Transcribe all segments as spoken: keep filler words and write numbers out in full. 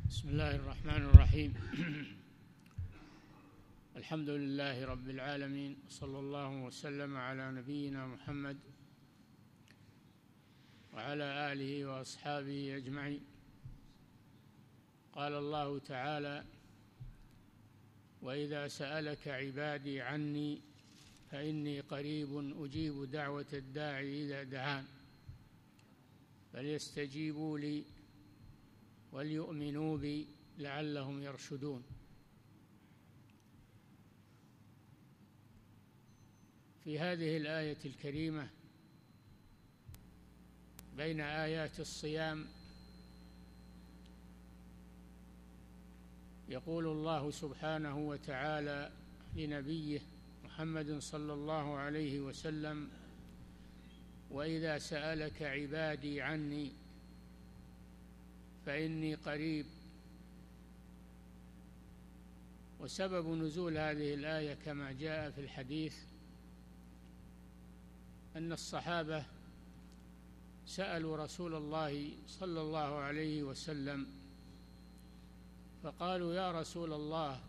بسم الله الرحمن الرحيم. الحمد لله رب العالمين، صلى الله وسلم على نبينا محمد وعلى آله وأصحابه أجمعين. قال الله تعالى: وإذا سألك عبادي عني فإني قريب أجيب دعوة الداعي إذا دعان فليستجيبوا لي وليؤمنوا بي لعلهم يرشدون. في هذه الآية الكريمة بين آيات الصيام يقول الله سبحانه وتعالى لنبيه محمد صلى الله عليه وسلم: وإذا سألك عبادي عني فإني قريب. وسبب نزول هذه الآية كما جاء في الحديث أن الصحابة سألوا رسول الله صلى الله عليه وسلم فقالوا: يا رسول الله،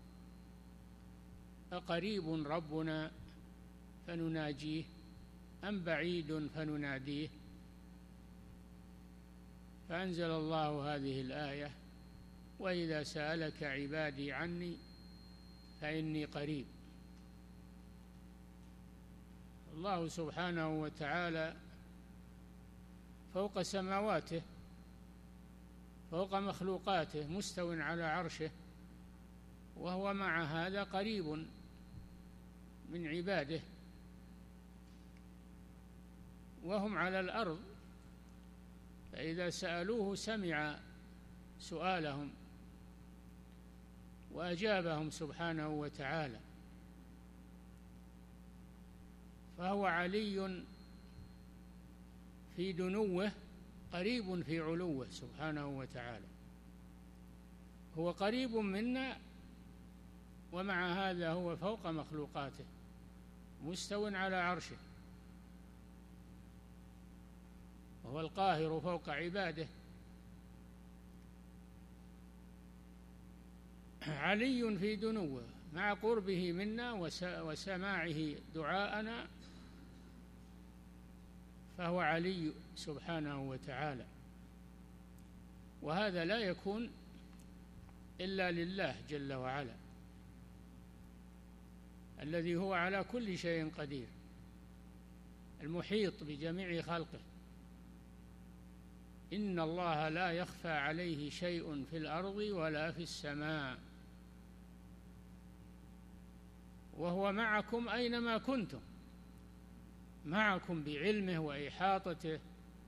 أقريب ربنا فنناجيه أم بعيد فنناديه؟ فأنزل الله هذه الآية: وإذا سألك عبادي عني فإني قريب. الله سبحانه وتعالى فوق سماواته، فوق مخلوقاته، مستو على عرشه، وهو مع هذا قريب من عباده، وهم على الأرض، فإذا سألوه سمع سؤالهم وأجابهم سبحانه وتعالى، فهو علي في دنوه قريب في علوه سبحانه وتعالى. هو قريب منا، ومع هذا هو فوق مخلوقاته مستو على عرشه، وهو القاهر فوق عباده. علي في دنوه مع قربه منا وسماعه دعاءنا، فهو علي سبحانه وتعالى. وهذا لا يكون إلا لله جل وعلا، الذي هو على كل شيء قدير، المحيط بجميع خلقه. إن الله لا يخفى عليه شيء في الأرض ولا في السماء، وهو معكم أينما كنتم، معكم بعلمه وإحاطته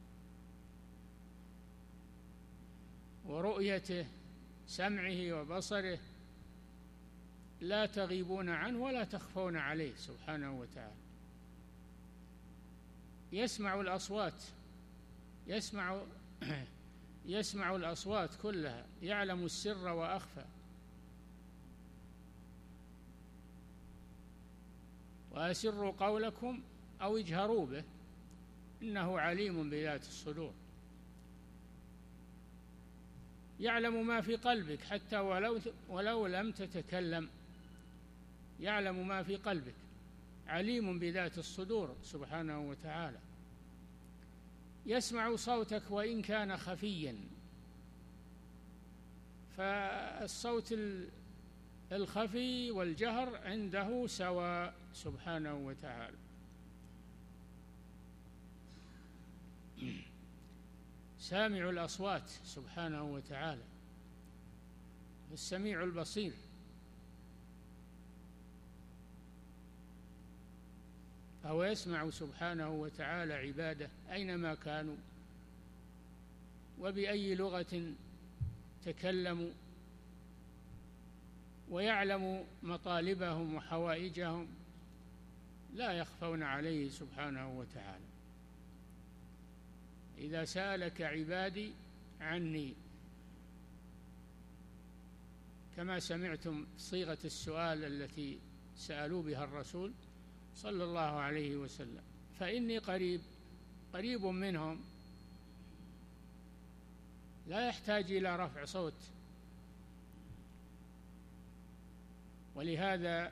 ورؤيته، سمعه وبصره، لا تغيبون عنه ولا تخفون عليه سبحانه وتعالى. يسمع الأصوات، يسمع يسمع الأصوات كلها، يعلم السر وأخفى. وأسروا قولكم أو اجهروا به إنه عليم بذات الصدور. يعلم ما في قلبك حتى ولو ولو لم تتكلم، يعلم ما في قلبك، عليم بذات الصدور سبحانه وتعالى. يسمع صوتك وإن كان خفيا، فالصوت الخفي والجهر عنده سواء سبحانه وتعالى. سامع الأصوات سبحانه وتعالى، السميع البصير. فهو يسمع سبحانه وتعالى عباده أينما كانوا وبأي لغة تكلموا، ويعلم مطالبهم وحوائجهم، لا يخفون عليه سبحانه وتعالى. إذا سألك عبادي عني، كما سمعتم صيغة السؤال التي سألوا بها الرسول صلى الله عليه وسلم، فإني قريب، قريب منهم، لا يحتاج إلى رفع صوت ولهذا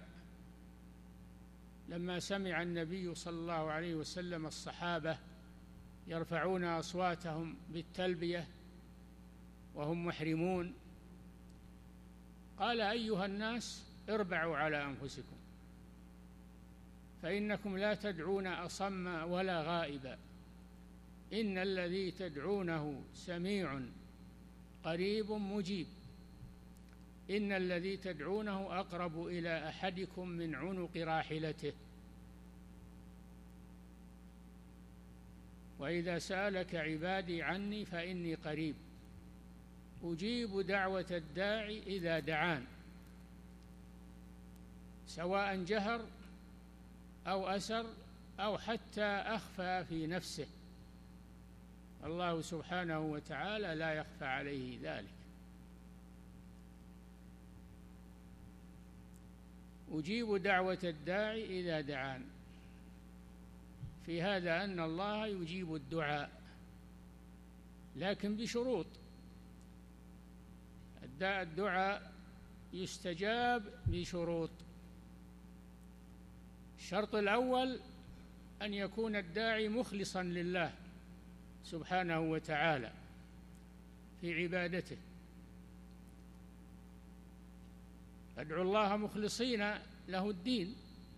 لما سمع النبي صلى الله عليه وسلم الصحابة يرفعون أصواتهم بالتلبية وهم محرمون قال: أيها الناس، اربعوا على أنفسكم، فإنكم لا تدعون أصم ولا غائبا، إن الذي تدعونه سميع قريب مجيب، إن الذي تدعونه أقرب إلى أحدكم من عنق راحلته، وإذا سألك عبادي عني فإني قريب أجيب دعوة الداعي إذا دعان، سواء جهر أو أسر أو حتى أخفى في نفسه، الله سبحانه وتعالى لا يخفى عليه ذلك. أجيب دعوة الداعي إذا دعان، في هذا أن الله يجيب الدعاء لكن بشروط. الدعاء يستجاب بشروط. الشرط الأول أن يكون الداعي مخلصا لله سبحانه وتعالى في عبادته، ادعوا الله مخلصين له الدين،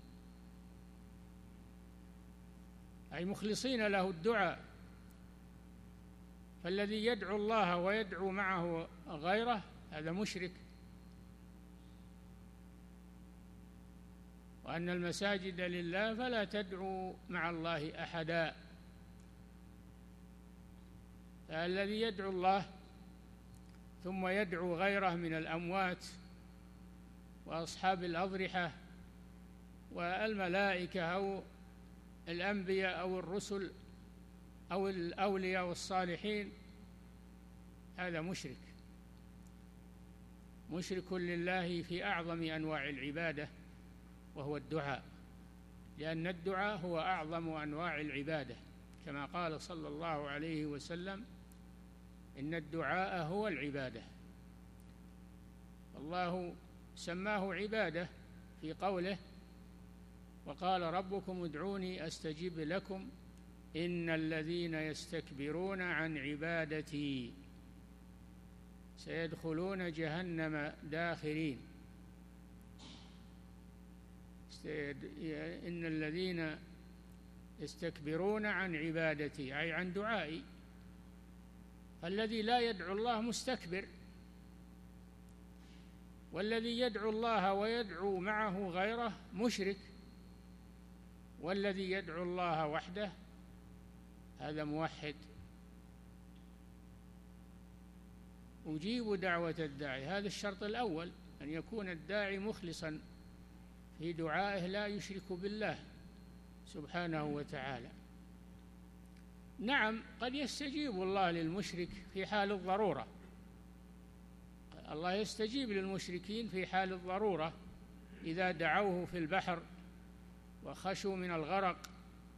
أي مخلصين له الدعاء. فالذي يدعو الله ويدعو معه غيره هذا مشرك. وأن المساجد لله فلا تدعوا مع الله أحدا. فالذي يدعو الله ثم يدعو غيره من الأموات وأصحاب الأضرحة والملائكة أو الأنبياء أو الرسل أو الأولياء والصالحين، هذا مشرك، مشرك لله في أعظم أنواع العبادة، وهو الدعاء، لأن الدعاء هو أعظم أنواع العبادة، كما قال صلى الله عليه وسلم: إن الدعاء هو العبادة. الله سماه عبادة في قوله: وقال ربكم ادعوني أستجب لكم إن الذين يستكبرون عن عبادتي سيدخلون جهنم داخرين. إن الذين يستكبرون عن عبادتي أي عن دعائي. فالذي لا يدعو الله مستكبر، والذي يدعو الله ويدعو معه غيره مشرك، والذي يدعو الله وحده هذا موحد. أجيب دعوة الداعي، هذا الشرط الأول، أن يكون الداعي مخلصا في دعائه لا يشرك بالله سبحانه وتعالى. نعم، قد يستجيب الله للمشرك في حال الضرورة، الله يستجيب للمشركين في حال الضرورة إذا دعوه في البحر وخشوا من الغرق،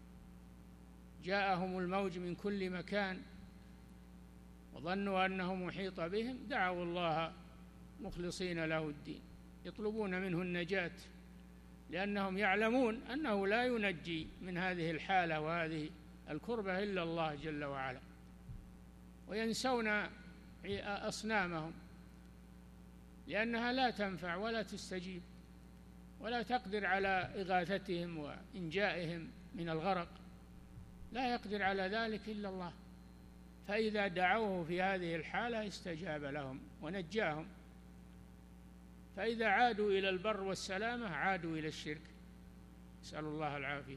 جاءهم الموج من كل مكان وظنوا أنه محيط بهم، دعوا الله مخلصين له الدين، يطلبون منه النجاة، لأنهم يعلمون أنه لا ينجي من هذه الحالة وهذه الكربة إلا الله جل وعلا، وينسون أصنامهم لأنها لا تنفع ولا تستجيب ولا تقدر على إغاثتهم وإنجائهم من الغرق، لا يقدر على ذلك إلا الله. فإذا دعوه في هذه الحالة استجاب لهم ونجاهم، فإذا عادوا إلى البر والسلامة عادوا إلى الشرك، نسأل الله العافية.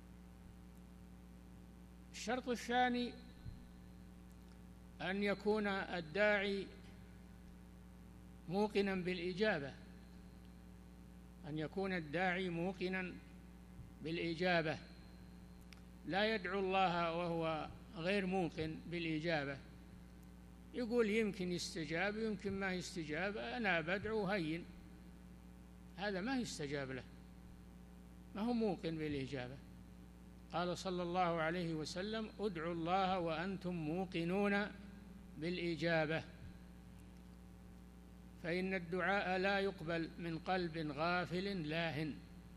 الشرط الثاني أن يكون الداعي موقنا بالإجابة، أن يكون الداعي موقنا بالإجابة، لا يدعو الله وهو غير موقن بالإجابة، يقول يمكن يستجاب يمكن ما يستجاب، أنا بدعو هين، هذا ما يستجاب له، ما هو موقن بالإجابة. قال صلى الله عليه وسلم: ادعوا الله وأنتم موقنون بالإجابة. فإن الدعاء لا يقبل من قلب غافل لاهٍ.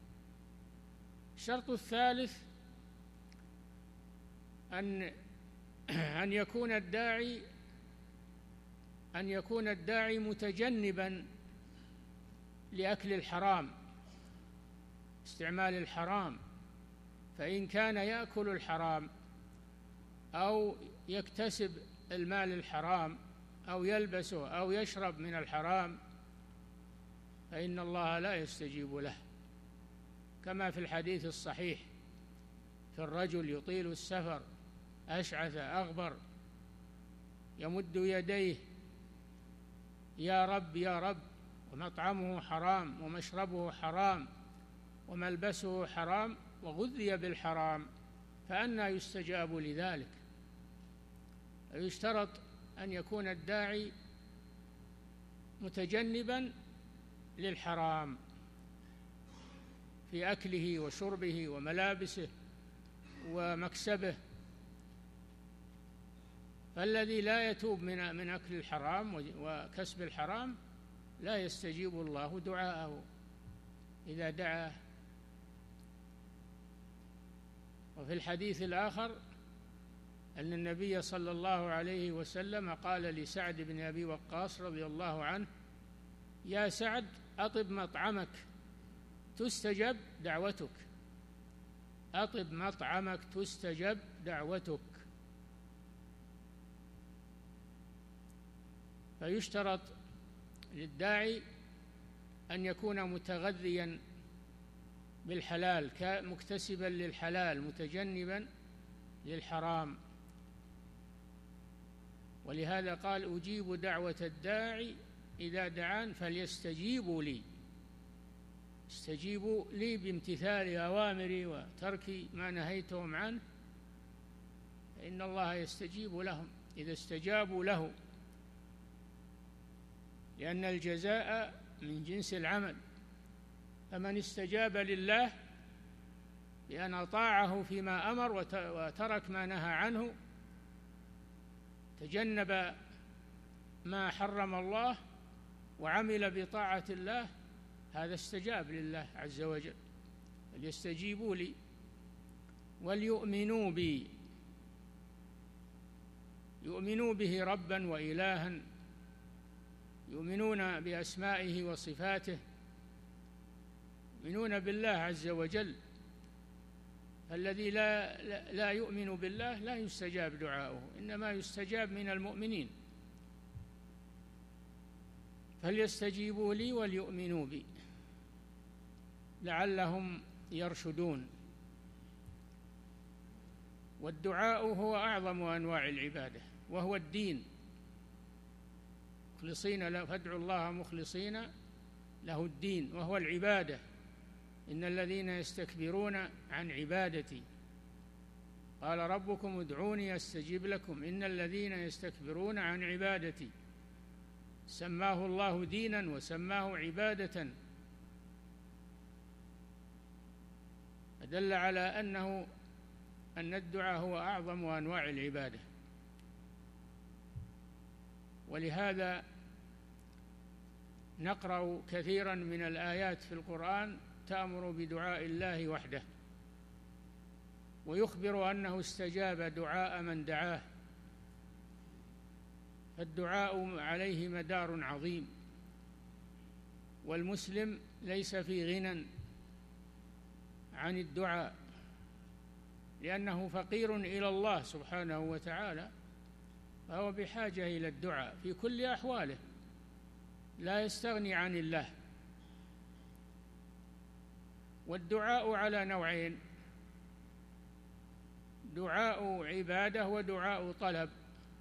الشرط الثالث أن أن يكون الداعي أن يكون الداعي متجنبا لأكل الحرام، استعمال الحرام، فإن كان يأكل الحرام أو يكتسب المال الحرام أو يلبسه أو يشرب من الحرام فإن الله لا يستجيب له، كما في الحديث الصحيح في الرجل يطيل السفر أشعث أغبر يمد يديه يا رب يا رب، ومطعمه حرام ومشربه حرام وملبسه حرام وغذي بالحرام، فأنى يستجاب لذلك؟ يشترط أن يكون الداعي متجنبا للحرام في أكله وشربه وملابسه ومكسبه، فالذي لا يتوب من من أكل الحرام وكسب الحرام لا يستجيب الله دعاءه إذا دعاه. وفي الحديث الآخر أن النبي صلى الله عليه وسلم قال لسعد بن أبي وقاص رضي الله عنه: يا سعد أطب مطعمك تستجب دعوتك، أطب مطعمك تستجب دعوتك. فيشترط للداعي أن يكون متغذيا بالحلال، مكتسبا للحلال متجنبا للحرام. ولهذا قال: أجيب دعوة الداعي إذا دعان فليستجيبوا لي، استجيبوا لي بامتثال أوامري وترك ما نهيتهم عنه، فإن الله يستجيب لهم إذا استجابوا له، لأن الجزاء من جنس العمل. فمن استجاب لله بأن أطاعه فيما أمر وترك ما نهى عنه، تجنب ما حرم الله وعمل بطاعة الله، هذا استجاب لله عز وجل. فليستجيبوا لي وليؤمنوا بي، يؤمنوا به ربا وإلها، يؤمنون بأسمائه وصفاته، يؤمنون بالله عز وجل. الذي لا, لا, لا يؤمن بالله لا يستجاب دعاؤه، إنما يستجاب من المؤمنين. فليستجيبوا لي وليؤمنوا بي لعلهم يرشدون. والدعاء هو أعظم أنواع العبادة، وهو الدين، مخلصين له، فادعوا الله مخلصين له الدين، وهو العبادة. إن الذين يستكبرون عن عبادتي، قال ربكم ادعوني أستجب لكم، إن الذين يستكبرون عن عبادتي، سماه الله دينا وسماه عبادة، فدل على أنه أن الدعاء هو أعظم أنواع العبادة. ولهذا نقرأ كثيرا من الآيات في القرآن تأمر بدعاء الله وحده، ويخبر أنه استجاب دعاء من دعاه. فالدعاء عليه مدار عظيم، والمسلم ليس في غنى عن الدعاء، لأنه فقير إلى الله سبحانه وتعالى، فهو بحاجة إلى الدعاء في كل أحواله، لا يستغني عن الله. والدعاء على نوعين: دعاء عبادة ودعاء طلب.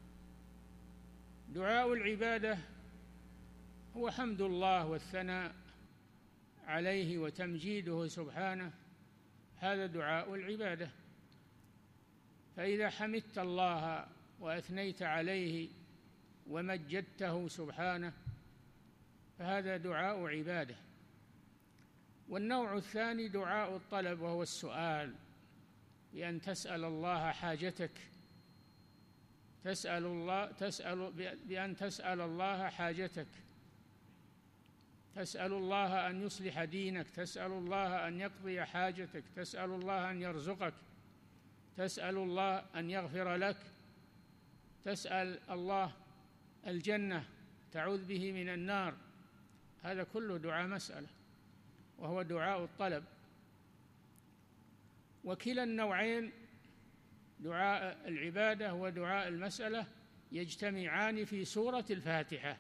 دعاء العبادة هو حمد الله والثناء عليه وتمجيده سبحانه، هذا دعاء العبادة. فإذا حمدت الله وأثنيت عليه ومجدته سبحانه فهذا دعاء عبادة. والنوع الثاني دعاء الطلب، وهو السؤال، بأن تسأل الله حاجتك، تسأل الله تسأل بأن تسأل الله حاجتك تسأل الله أن يصلح دينك، تسأل الله أن يقضي حاجتك، تسأل الله أن يرزقك، تسأل الله أن يغفر لك، تسأل الله الجنة، تعوذ به من النار. هذا كله دعاء مسألة، وهو دعاء الطلب. وكلا النوعين، دعاء العبادة ودعاء المسألة، يجتمعان في سورة الفاتحة.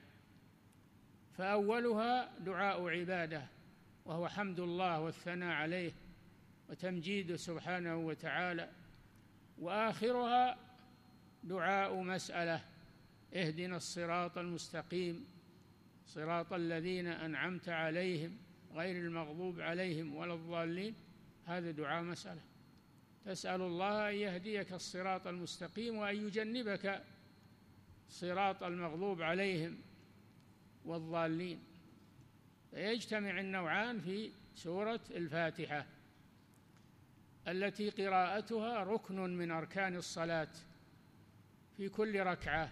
فأولها دعاء عبادة، وهو حمد الله والثناء عليه وتمجيده سبحانه وتعالى، وآخرها دعاء مسألة: اهدنا الصراط المستقيم صراط الذين أنعمت عليهم غير المغضوب عليهم ولا الضالين. هذا دعاء مسألة، تسأل الله أن يهديك الصراط المستقيم وأن يجنبك صراط المغضوب عليهم والضالين. فيجتمع النوعان في سورة الفاتحة، التي قراءتها ركن من أركان الصلاة في كل ركعة،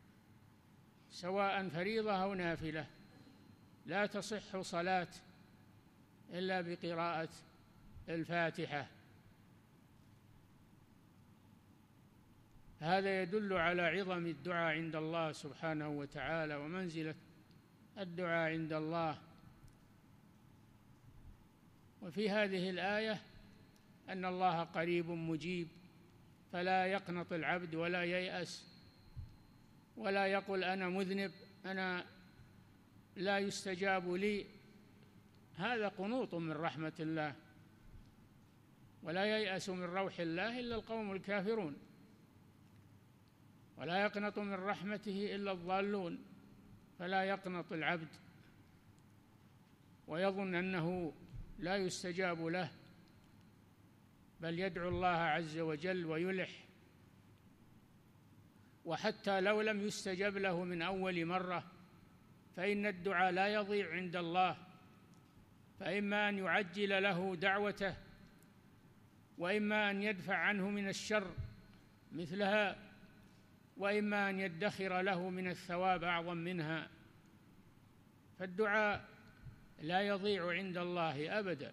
سواء فريضة أو نافلة. لا تصح صلاة إلا بقراءة الفاتحة. هذا يدل على عظم الدعاء عند الله سبحانه وتعالى ومنزلة الدعاء عند الله. وفي هذه الآية أن الله قريب مجيب، فلا يقنط العبد ولا ييأس ولا يقول أنا مذنب، أنا لا يستجاب لي. هذا قنوط من رحمة الله، ولا ييأس من روح الله إلا القوم الكافرون، ولا يقنط من رحمته إلا الضالون. فلا يقنط العبد ويظن أنه لا يستجاب له، بل يدعو الله عز وجل ويلح. وحتى لو لم يستجب له من أول مرة، فإن الدعاء لا يضيع عند الله، فإما أن يعجل له دعوته، وإما أن يدفع عنه من الشر مثلها، وإما أن يدخر له من الثواب أعظم منها. فالدعاء لا يضيع عند الله أبدا،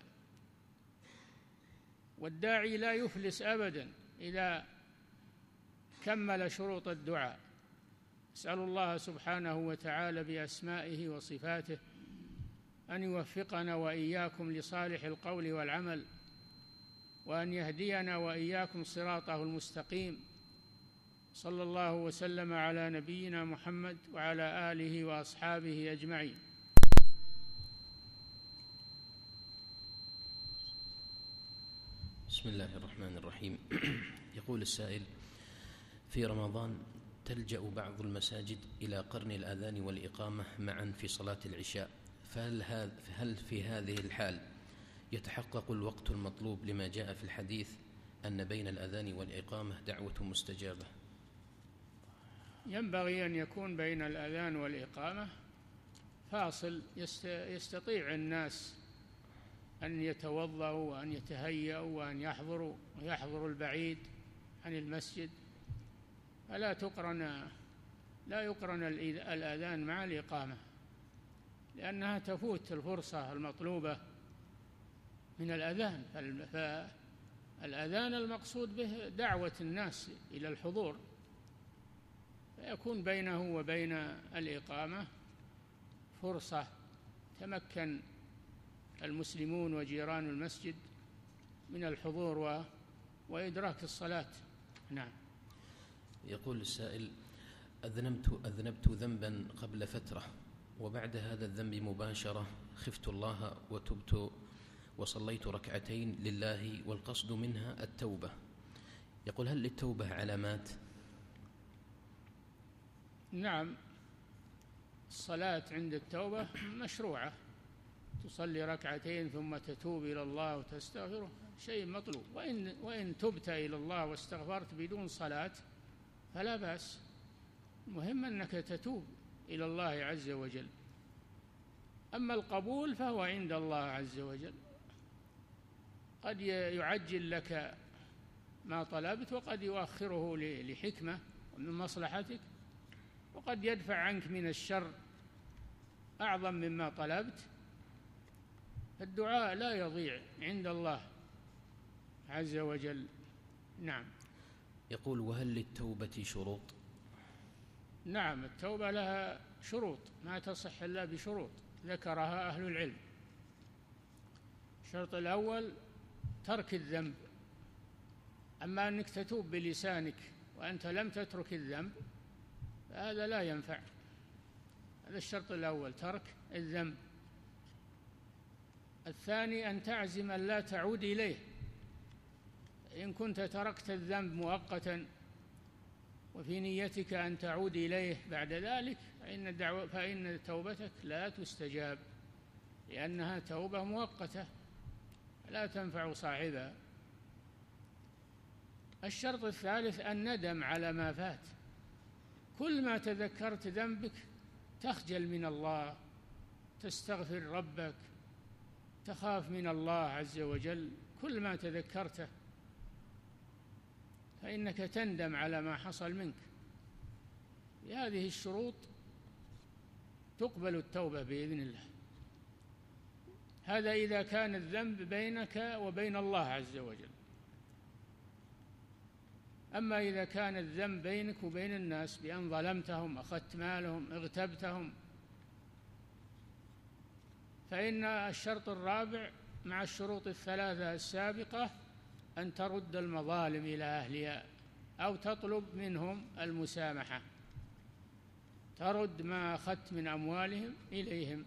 والداعي لا يفلس أبدا إذا كمل شروط الدعاء. أسأل الله سبحانه وتعالى بأسمائه وصفاته أن يوفقنا وإياكم لصالح القول والعمل، وأن يهدينا وإياكم صراطه المستقيم. صلى الله وسلم على نبينا محمد وعلى آله وأصحابه أجمعين. بسم الله الرحمن الرحيم. يقول السائل: في رمضان تلجأ بعض المساجد إلى قرن الأذان والإقامة معا في صلاة العشاء، فهل هل في هذه الحال يتحقق الوقت المطلوب لما جاء في الحديث أن بين الأذان والإقامة دعوة مستجابة؟ ينبغي أن يكون بين الأذان والإقامة فاصل يستطيع الناس أن يتوضأوا وأن يتهيأوا وأن يحضروا ويحضروا البعيد عن المسجد. فلا تقرن لا يقرن الأذان مع الإقامة، لأنها تفوت الفرصة المطلوبة من الأذان. فالأذان المقصود به دعوة الناس إلى الحضور، فيكون بينه وبين الإقامة فرصة تمكن المسلمون وجيران المسجد من الحضور و... وإدراك الصلاة. نعم. يقول السائل: أذنبت أذنبت ذنبا قبل فترة، وبعد هذا الذنب مباشرة خفت الله وتبت وصليت ركعتين لله والقصد منها التوبة. يقول: هل للتوبة علامات؟ نعم، الصلاة عند التوبة مشروعة، تصلي ركعتين ثم تتوب إلى الله وتستغفره، شيء مطلوب. وإن, وإن تبت إلى الله واستغفرت بدون صلاة فلا بأس، المهم أنك تتوب إلى الله عز وجل. أما القبول فهو عند الله عز وجل، قد يعجل لك ما طلبت وقد يؤخره لحكمة ومن مصلحتك، وقد يدفع عنك من الشر أعظم مما طلبت، الدعاء لا يضيع عند الله عز وجل. نعم. يقول: وهل للتوبة شروط؟ نعم، التوبة لها شروط، ما تصح إلا بشروط ذكرها أهل العلم. الشرط الأول ترك الذنب، أما أنك تتوب بلسانك وأنت لم تترك الذنب هذا لا ينفع. هذا الشرط الأول، ترك الذنب. الثاني أن تعزم أن لا تعود إليه. إن كنت تركت الذنب مؤقتا وفي نيتك أن تعود إليه بعد ذلك فإن, الدعوة فإن توبتك لا تستجاب، لأنها توبة مؤقتة لا تنفع صاحبها. الشرط الثالث الندم على ما فات. كل ما تذكرت ذنبك تخجل من الله، تستغفر ربك، تخاف من الله عز وجل. كل ما تذكرته فإنك تندم على ما حصل منك. بهذه الشروط تقبل التوبة بإذن الله. هذا إذا كان الذنب بينك وبين الله عز وجل. أما إذا كان الذنب بينك وبين الناس بأن ظلمتهم، أخذت مالهم، اغتبتهم، فإن الشرط الرابع مع الشروط الثلاثة السابقة أن ترد المظالم إلى أهلها أو تطلب منهم المسامحة، ترد ما أخذت من أموالهم إليهم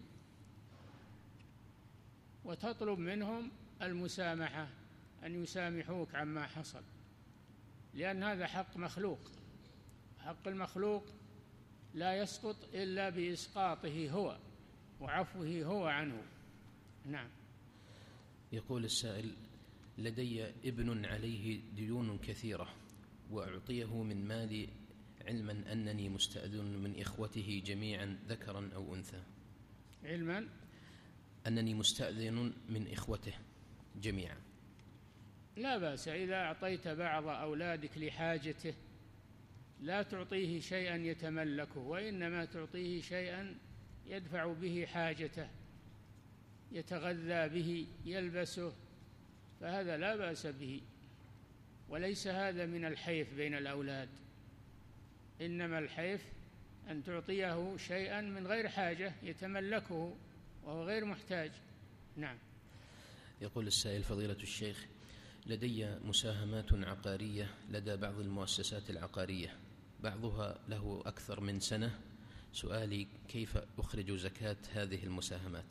وتطلب منهم المسامحة، أن يسامحوك عما حصل، لأن هذا حق مخلوق. حق المخلوق لا يسقط إلا بإسقاطه هو وعفوه هو عنه. نعم. يقول السائل: لدي ابن عليه ديون كثيرة وأعطيه من مالي علما أنني مستأذن من إخوته جميعا ذكرا أو أنثى. علما أنني مستأذن من إخوته جميعا. لا بأس إذا أعطيت بعض أولادك لحاجته، لا تعطيه شيئا يتملكه، وإنما تعطيه شيئا يدفع به حاجته، يتغذى به، يلبسه، فهذا لا بأس به. وليس هذا من الحيف بين الأولاد، إنما الحيف أن تعطيه شيئا من غير حاجة يتملكه وهو غير محتاج. نعم. يقول السائل: فضيلة الشيخ، لدي مساهمات عقارية لدى بعض المؤسسات العقارية، بعضها له أكثر من سنة. سؤالي: كيف أخرج زكاة هذه المساهمات؟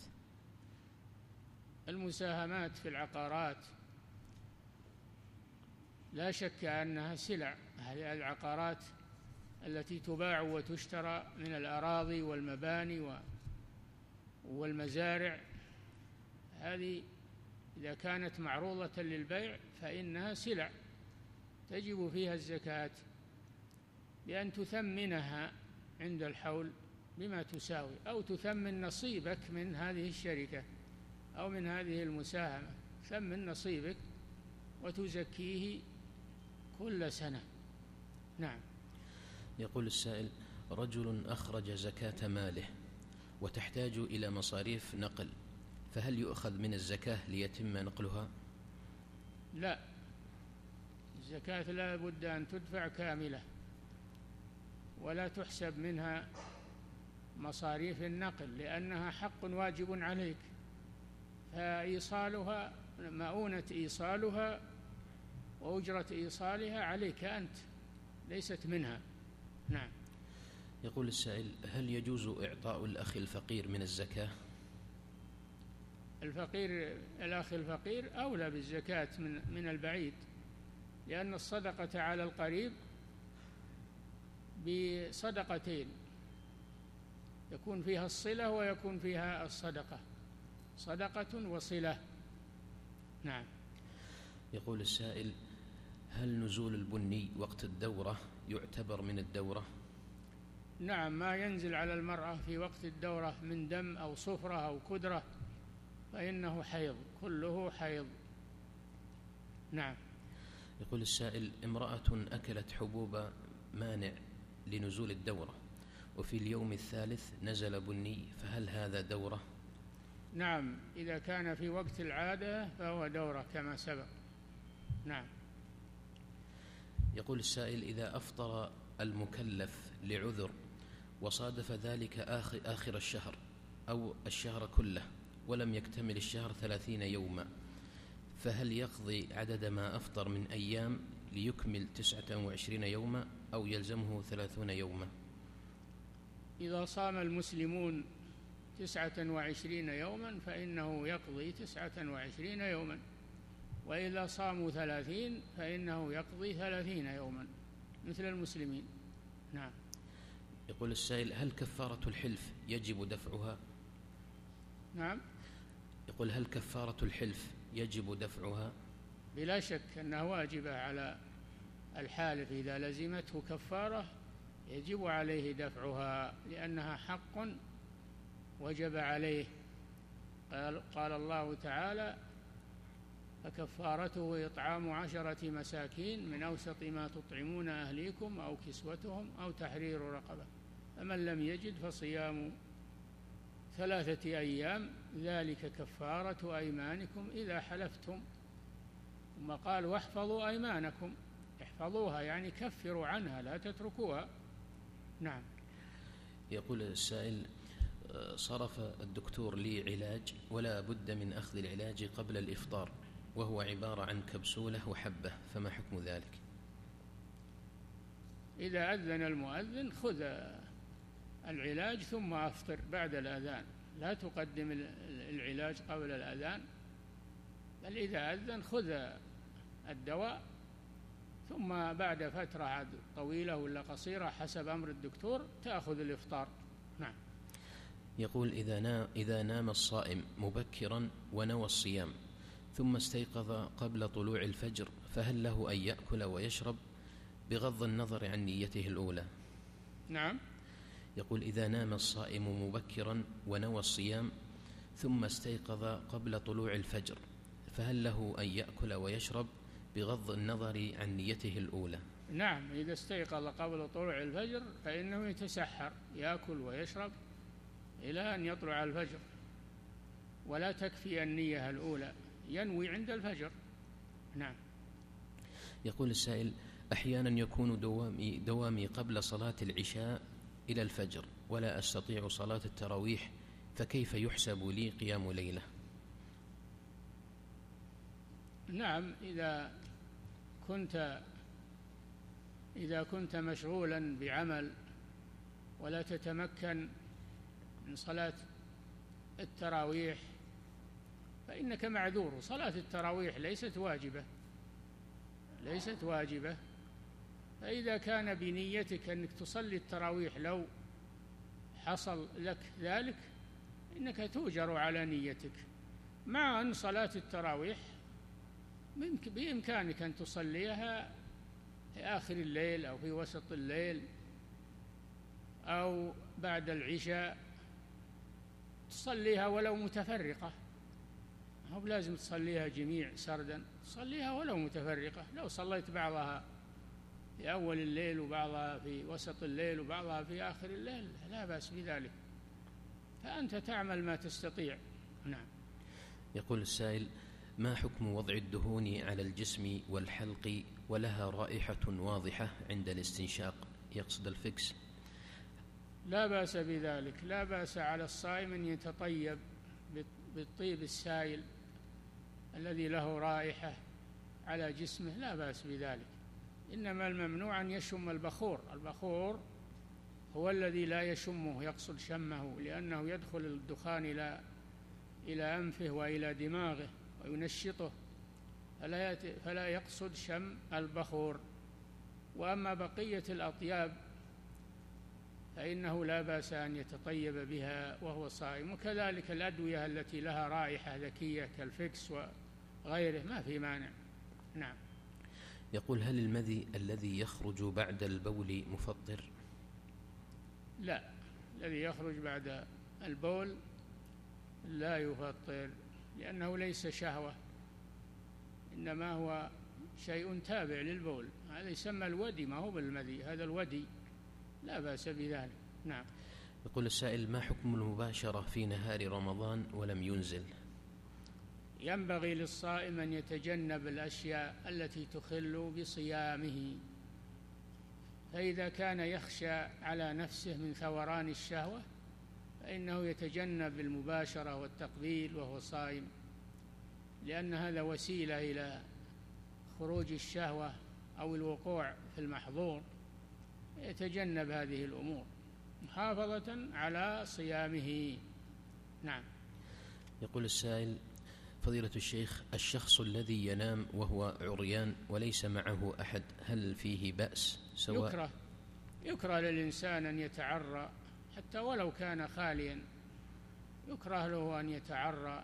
المساهمات في العقارات لا شك أنها سلع. العقارات التي تباع وتشترى من الأراضي والمباني والمزارع، هذه إذا كانت معروضة للبيع فإنها سلع تجب فيها الزكاة، بأن تثمنها عند الحول بما تساوي، أو تثمن نصيبك من هذه الشركة أو من هذه المساهمة، ثمن نصيبك وتزكيه كل سنة. نعم. يقول السائل: رجل أخرج زكاة ماله وتحتاج إلى مصاريف نقل، فهل يؤخذ من الزكاة ليتم نقلها؟ لا، الزكاة لا بد أن تدفع كاملة ولا تحسب منها مصاريف النقل، لأنها حق واجب عليك، فإيصالها مؤونة إيصالها وأجرة إيصالها عليك أنت، ليست منها. نعم. يقول السائل: هل يجوز إعطاء الأخ الفقير من الزكاة؟ الفقير الأخ الفقير أولى بالزكاة من من البعيد، لأن الصدقة على القريب بصدقتين، يكون فيها الصلة ويكون فيها الصدقة، صدقة وصلة. نعم. يقول السائل: هل نزول البني وقت الدورة يعتبر من الدورة؟ نعم، ما ينزل على المرأة في وقت الدورة من دم أو صفرة أو كدرة فإنه حيض، كله حيض. نعم. يقول السائل: امرأة أكلت حبوب مانع لنزول الدورة وفي اليوم الثالث نزل بني، فهل هذا دورة؟ نعم، إذا كان في وقت العادة فهو دورة كما سبق. نعم. يقول السائل: إذا أفطر المكلف لعذر وصادف ذلك آخر, آخر الشهر أو الشهر كله ولم يكتمل الشهر ثلاثين يوما، فهل يقضي عدد ما أفطر من أيام ليكمل تسعة وعشرين يوما أو يلزمه ثلاثون يوما؟ إذا صام المسلمون تسعة وعشرين يوما فإنه يقضي تسعة وعشرين يوما، وإذا صاموا ثلاثين فإنه يقضي ثلاثين يوما مثل المسلمين. نعم. يقول السائل: هل كفارة الحلف يجب دفعها؟ نعم. يقول: هل كفارة الحلف يجب دفعها؟ بلا شك أنها واجبة على الحالف، إذا لزمته كفارة يجب عليه دفعها لأنها حق وجب عليه. قال, قال الله تعالى: فكفارته إطعام عشرة مساكين من أوسط ما تطعمون أهليكم أو كسوتهم أو تحرير رقبة، فمن لم يجد فصيام ثلاثة أيام ذلك كفارة أيمانكم إذا حلفتم. ثم قال: واحفظوا أيمانكم، احفظوها يعني كفروا عنها لا تتركوها. نعم. يقول السائل: صرف الدكتور لي علاج ولا بد من أخذ العلاج قبل الإفطار، وهو عبارة عن كبسولة وحبة، فما حكم ذلك؟ إذا أذن المؤذن خذ العلاج ثم أفطر بعد الأذان، لا تقدم العلاج قبل الأذان، بل إذا أذن خذ الدواء ثم بعد فترة طويلة ولا قصيرة حسب أمر الدكتور تأخذ الإفطار. نعم. يقول: إذا نام, إذا نام الصائم مبكرا ونوى الصيام ثم استيقظ قبل طلوع الفجر، فهل له أن يأكل ويشرب بغض النظر عن نيته الأولى؟ نعم. يقول: إذا نام الصائم مبكرا ونوى الصيام ثم استيقظ قبل طلوع الفجر، فهل له أن يأكل ويشرب بغض النظر عن نيته الأولى؟ نعم، إذا استيقظ قبل طلوع الفجر فإنه يتسحر، يأكل ويشرب إلى أن يطلع الفجر، ولا تكفي النية الأولى، ينوي عند الفجر. نعم. يقول السائل: أحيانا يكون دوامي, دوامي قبل صلاة العشاء إلى الفجر ولا أستطيع صلاة التراويح، فكيف يحسب لي قيام ليلة؟ نعم، إذا كنت إذا كنت مشغولا بعمل ولا تتمكن من صلاة التراويح فإنك معذور. صلاة التراويح ليست واجبة ليست واجبة فإذا كان بنيتك أنك تصلي التراويح لو حصل لك ذلك إنك تؤجر على نيتك، مع أن صلاة التراويح بإمكانك أن تصليها في آخر الليل أو في وسط الليل أو بعد العشاء، تصليها ولو متفرقة، مو لازم تصليها جميع سردا، تصليها ولو متفرقة. لو صليت بعضها في أول الليل وبعضها في وسط الليل وبعضها في آخر الليل لا بأس بذلك، فأنت تعمل ما تستطيع. نعم. يقول السائل: ما حكم وضع الدهون على الجسم والحلق ولها رائحة واضحة عند الاستنشاق، يقصد الفكس؟ لا بأس بذلك، لا بأس على الصائم أن يتطيب بالطيب السائل الذي له رائحة على جسمه، لا بأس بذلك، إنما الممنوع أن يشم البخور. البخور هو الذي لا يشمه، يقصد شمه، لأنه يدخل الدخان إلى إلى أنفه وإلى دماغه وينشطه، فلا, فلا يقصد شم البخور. وأما بقية الأطياب فإنه لا بأس أن يتطيب بها وهو صائم، وكذلك الأدوية التي لها رائحة ذكية كالفكس وغيره ما في مانع. نعم. يقول: هل المذي الذي يخرج بعد البول مفطر؟ لا، الذي يخرج بعد البول لا يفطر، لأنه ليس شهوة، إنما هو شيء تابع للبول، هذا يسمى الودي، ما هو بالمذي، هذا الودي لا بأس بذلك. نعم. يقول السائل: ما حكم المباشرة في نهار رمضان ولم ينزل؟ ينبغي للصائم أن يتجنب الأشياء التي تخل بصيامه، فإذا كان يخشى على نفسه من ثوران الشهوة فإنه يتجنب المباشرة والتقبيل وهو صائم، لأن هذا وسيلة إلى خروج الشهوة أو الوقوع في المحظور، يتجنب هذه الأمور محافظة على صيامه. نعم. يقول السائل: فضيلة الشيخ، الشخص الذي ينام وهو عريان وليس معه أحد هل فيه بأس؟ سواء يكره يكره للإنسان أن يتعرى حتى ولو كان خاليا، يكره له أن يتعرى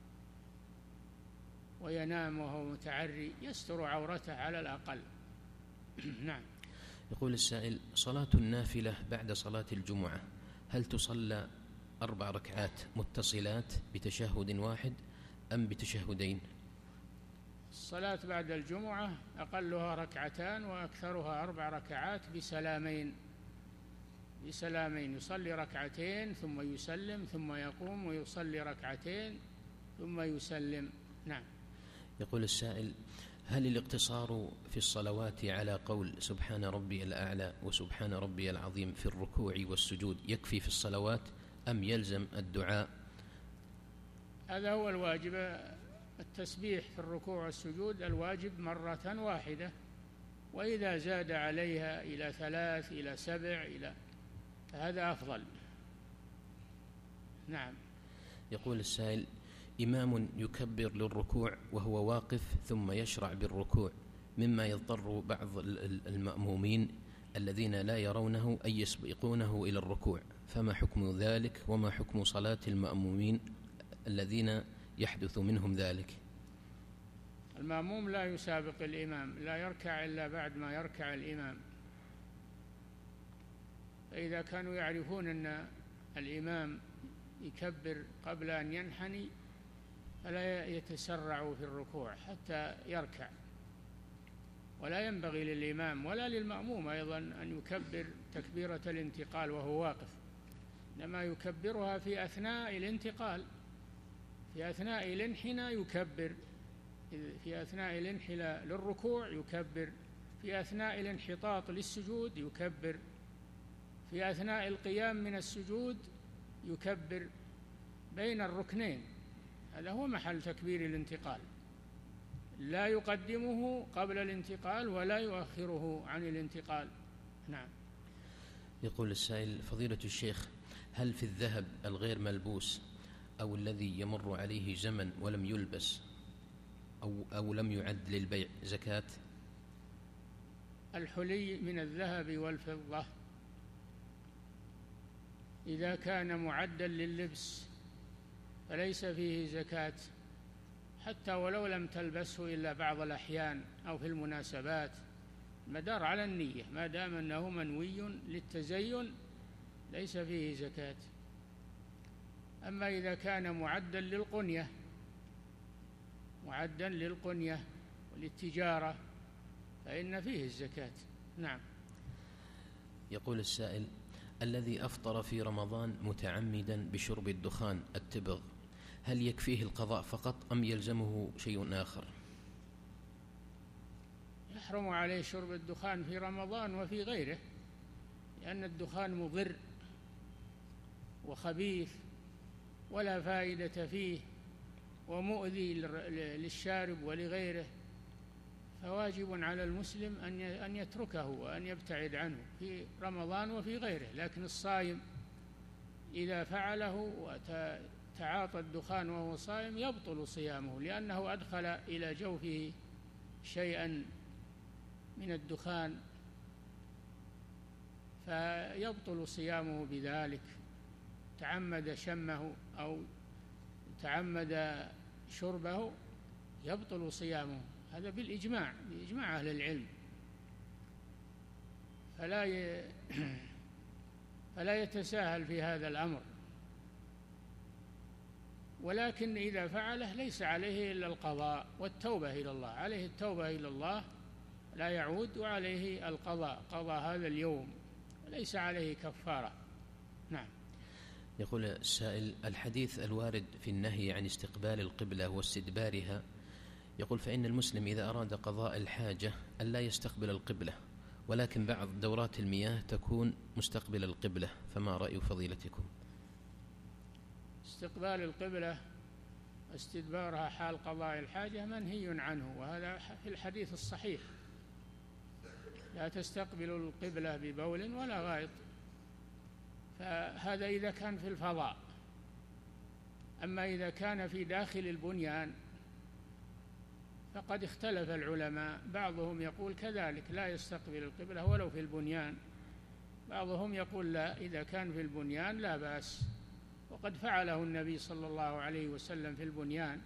وينام وهو متعري، يستر عورته على الأقل. نعم. يقول السائل: صلاة النافلة بعد صلاة الجمعة هل تصلى أربع ركعات متصلات بتشهد واحد أم بتشهدين؟ الصلاة بعد الجمعة أقلها ركعتان وأكثرها أربع ركعات بسلامين بسلامين يصلي ركعتين ثم يسلم ثم يقوم ويصلي ركعتين ثم يسلم. نعم. يقول السائل: هل الاقتصار في الصلوات على قول سبحان ربي الأعلى وسبحان ربي العظيم في الركوع والسجود يكفي في الصلوات أم يلزم الدعاء؟ هذا هو الواجب، التسبيح في الركوع والسجود الواجب مرة واحدة، وإذا زاد عليها إلى ثلاث إلى سبع إلى هذا أفضل. نعم. يقول السائل: إمام يكبر للركوع وهو واقف ثم يشرع بالركوع مما يضطر بعض المأمومين الذين لا يرونه أن يسبقونه إلى الركوع، فما حكم ذلك وما حكم صلاة المأمومين الذين يحدث منهم ذلك؟ المأموم لا يسابق الإمام، لا يركع إلا بعد ما يركع الإمام، فإذا كانوا يعرفون أن الإمام يكبر قبل أن ينحني فلا يتسرعوا في الركوع حتى يركع، ولا ينبغي للإمام ولا للمأموم أيضا أن يكبر تكبيرة الانتقال وهو واقف، إنما يكبرها في أثناء الانتقال، في أثناء الانحناء يكبر، في أثناء الانحناء للركوع يكبر، في أثناء الانحطاط للسجود يكبر، في أثناء القيام من السجود يكبر بين الركنين، هذا هو محل تكبير الانتقال، لا يقدمه قبل الانتقال ولا يؤخره عن الانتقال. نعم. يقول السائل: فضيلة الشيخ، هل في الذهب الغير ملبوس أو الذي يمر عليه زمن ولم يلبس أو, أو لم يعد للبيع زكاة؟ الحلي من الذهب والفضة إذا كان معدا لللبس فليس فيه زكاة، حتى ولو لم تلبسه إلا بعض الأحيان أو في المناسبات، مدار على النية، ما دام أنه منوي للتزين ليس فيه زكاة. أما إذا كان معدا للقنية معدا للقنية وللتجارة فإن فيه الزكاة. نعم. يقول السائل: الذي أفطر في رمضان متعمدا بشرب الدخان التبغ هل يكفيه القضاء فقط أم يلزمه شيء آخر؟ يحرم عليه شرب الدخان في رمضان وفي غيره، لأن الدخان مضر وخبيث ولا فائدة فيه ومؤذي للشارب ولغيره، فواجب على المسلم أن يتركه وأن يبتعد عنه في رمضان وفي غيره. لكن الصائم إذا فعله وتعاطى الدخان وهو صائم يبطل صيامه، لأنه أدخل إلى جوفه شيئا من الدخان، فيبطل صيامه بذلك. تعمد شمه أو تعمد شربه يبطل صيامه، هذا بالإجماع بإجماع أهل العلم، فلا ي... فلا يتساهل في هذا الأمر. ولكن إذا فعله ليس عليه إلا القضاء والتوبة إلى الله، عليه التوبة إلى الله لا يعود، وعليه القضاء، قضى هذا اليوم، ليس عليه كفارة. نعم. يقول السائل: الحديث الوارد في النهي عن استقبال القبلة واستدبارها، يقول فإن المسلم إذا أراد قضاء الحاجة ألا يستقبل القبلة، ولكن بعض دورات المياه تكون مستقبل القبلة، فما رأي فضيلتكم؟ استقبال القبلة واستدبارها حال قضاء الحاجة منهي عنه، وهذا في الحديث الصحيح: لا تستقبلوا القبلة ببول ولا غائط. فهذا إذا كان في الفضاء. أما إذا كان في داخل البنيان فقد اختلف العلماء، بعضهم يقول كذلك لا يستقبل القبلة ولو في البنيان، بعضهم يقول لا، إذا كان في البنيان لا بأس، وقد فعله النبي صلى الله عليه وسلم في البنيان،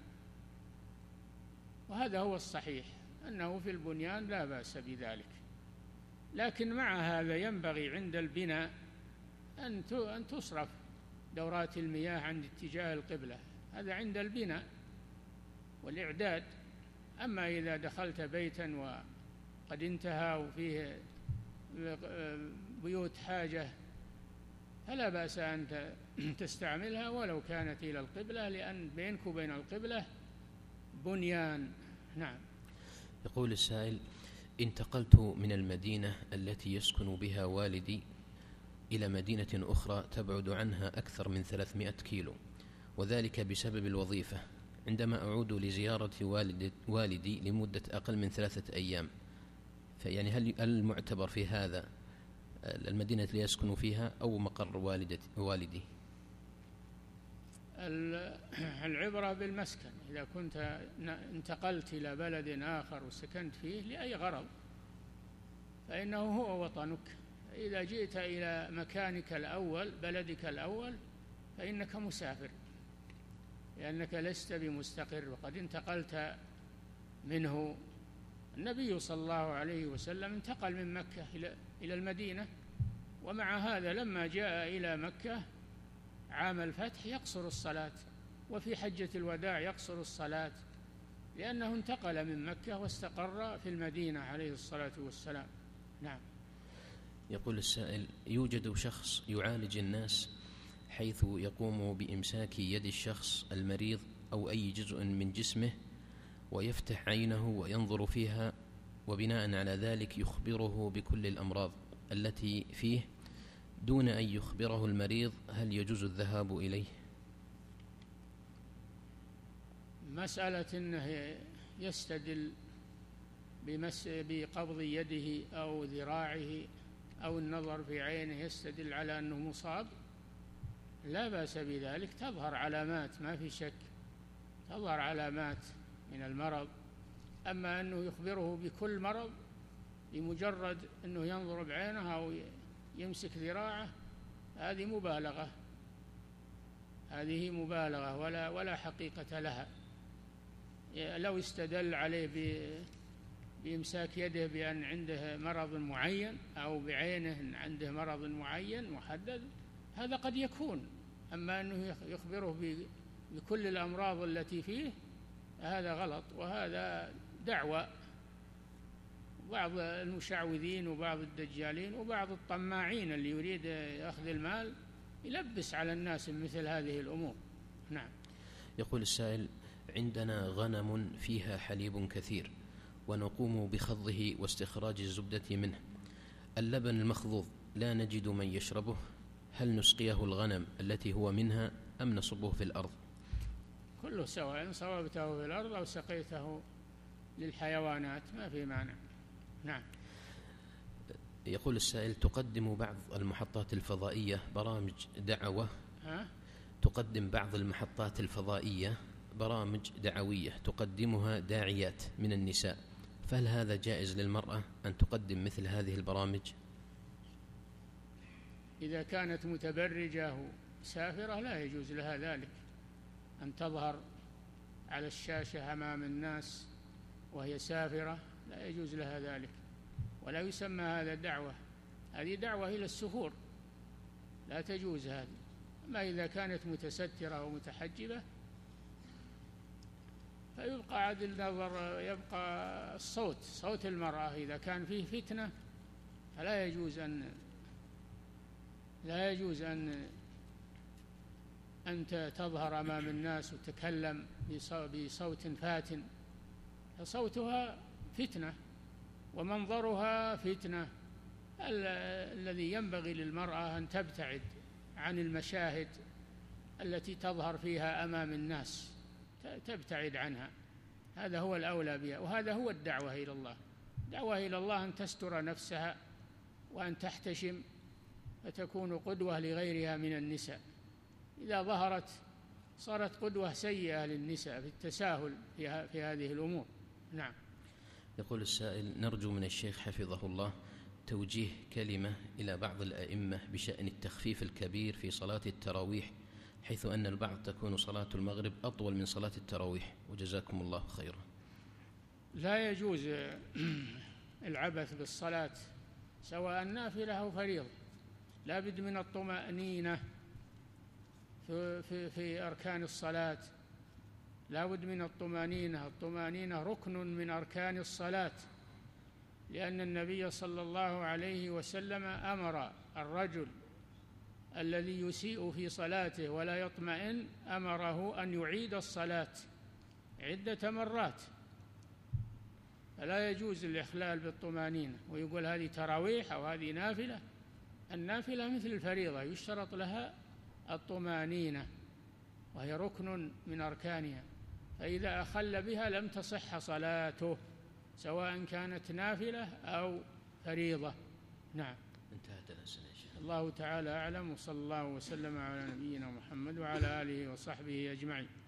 وهذا هو الصحيح أنه في البنيان لا بأس بذلك. لكن مع هذا ينبغي عند البناء أن تصرف دورات المياه عند اتجاه القبلة، هذا عند البناء والإعداد. أما إذا دخلت بيتا وقد انتهى وفيه بيوت حاجة فلا بأس أن تستعملها ولو كانت إلى القبلة، لأن بينك وبين القبلة بنيان. نعم. يقول السائل: انتقلت من المدينة التي يسكن بها والدي إلى مدينة أخرى تبعد عنها أكثر من ثلاثمائة كيلو، وذلك بسبب الوظيفة. عندما أعود لزيارة والد والدي لمدة أقل من ثلاثة أيام، فيعني هل المعتبر في هذا المدينة اللي يسكن فيها أو مقر والدي؟ العبرة بالمسكن. إذا كنت انتقلت إلى بلد آخر وسكنت فيه لأي غرض فإنه هو وطنك. إذا جئت إلى مكانك الأول، بلدك الأول، فإنك مسافر، لأنك لست بمستقر وقد انتقلت منه. النبي صلى الله عليه وسلم انتقل من مكة إلى المدينة، ومع هذا لما جاء إلى مكة عام الفتح يقصر الصلاة، وفي حجة الوداع يقصر الصلاة، لأنه انتقل من مكة واستقر في المدينة عليه الصلاة والسلام. نعم. يقول السائل: يوجد شخص يعالج الناس حيث يقوم بإمساك يد الشخص المريض أو أي جزء من جسمه ويفتح عينه وينظر فيها، وبناء على ذلك يخبره بكل الأمراض التي فيه دون أن يخبره المريض، هل يجوز الذهاب إليه؟ مسألة أنه يستدل بمس بقبض يده أو ذراعه أو النظر في عينه يستدل على أنه مصاب، لا بأس بذلك، تظهر علامات، ما في شك، تظهر علامات من المرض. أما أنه يخبره بكل مرض بمجرد أنه ينظر بعينه أو يمسك ذراعه، هذه مبالغة، هذه مبالغة ولا ولا حقيقة لها. لو استدل عليه بإمساك يده بأن عنده مرض معين أو بعينه عنده مرض معين محدد، هذا قد يكون. أما أنه يخبره بكل الأمراض التي فيه، هذا غلط، وهذا دعوة بعض المشعوذين وبعض الدجالين وبعض الطماعين اللي يريد أخذ المال يلبس على الناس مثل هذه الأمور. نعم. يقول السائل: عندنا غنم فيها حليب كثير ونقوم بخضه واستخراج الزبدة منه، اللبن المخضوض لا نجد من يشربه، هل نسقيه الغنم التي هو منها أم نصبه في الأرض؟ كله سواء، إن صوبته في الأرض أو سقيته للحيوانات ما في مانع. نعم. يقول السائل: تقدم بعض المحطات الفضائية برامج دعوة ها؟ تقدم بعض المحطات الفضائية برامج دعوية تقدمها داعيات من النساء، فهل هذا جائز للمرأة أن تقدم مثل هذه البرامج؟ إذا كانت متبرجة سافرة لا يجوز لها ذلك، أن تظهر على الشاشة أمام الناس وهي سافرة، لا يجوز لها ذلك، ولا يسمى هذا دعوة، هذه دعوة إلى السفور، لا تجوز هذه. أما إذا كانت متسترة ومتحجبة فيبقى عاد النظر، يبقى الصوت، صوت المرأة إذا كان فيه فتنة فلا يجوز أن لا يجوز أن أنت تظهر أمام الناس وتتكلم بصوت فات، فصوتها فتنة ومنظرها فتنة. الذي ينبغي للمرأة أن تبتعد عن المشاهد التي تظهر فيها أمام الناس، تبتعد عنها، هذا هو الأولى بها، وهذا هو الدعوة إلى الله. الدعوة إلى الله أن تستر نفسها وأن تحتشم فتكون قدوة لغيرها من النساء. إذا ظهرت صارت قدوة سيئة للنساء في التساهل في هذه الأمور. نعم. يقول السائل: نرجو من الشيخ حفظه الله توجيه كلمة إلى بعض الأئمة بشأن التخفيف الكبير في صلاة التراويح، حيث أن البعض تكون صلاة المغرب أطول من صلاة التراويح، وجزاكم الله خيرا. لا يجوز العبث بالصلاة سواء نافلة أو فريضة، لا بد من الطمأنينة في, في, في أركان الصلاة، لا بد من الطمأنينة. الطمأنينة ركن من أركان الصلاة، لأن النبي صلى الله عليه وسلم أمر الرجل الذي يسيء في صلاته ولا يطمئن، أمره أن يعيد الصلاة عدة مرات، فلا يجوز الإخلال بالطمأنينة ويقول هذه تراويح أو هذه نافلة. النافلة مثل الفريضة يشترط لها الطمأنينة وهي ركن من أركانها، فإذا أخل بها لم تصح صلاته سواء كانت نافلة أو فريضة. نعم. انتهت الأسئلة. الله تعالى أعلم، وصلى الله وسلم على نبينا محمد وعلى آله وصحبه أجمعين.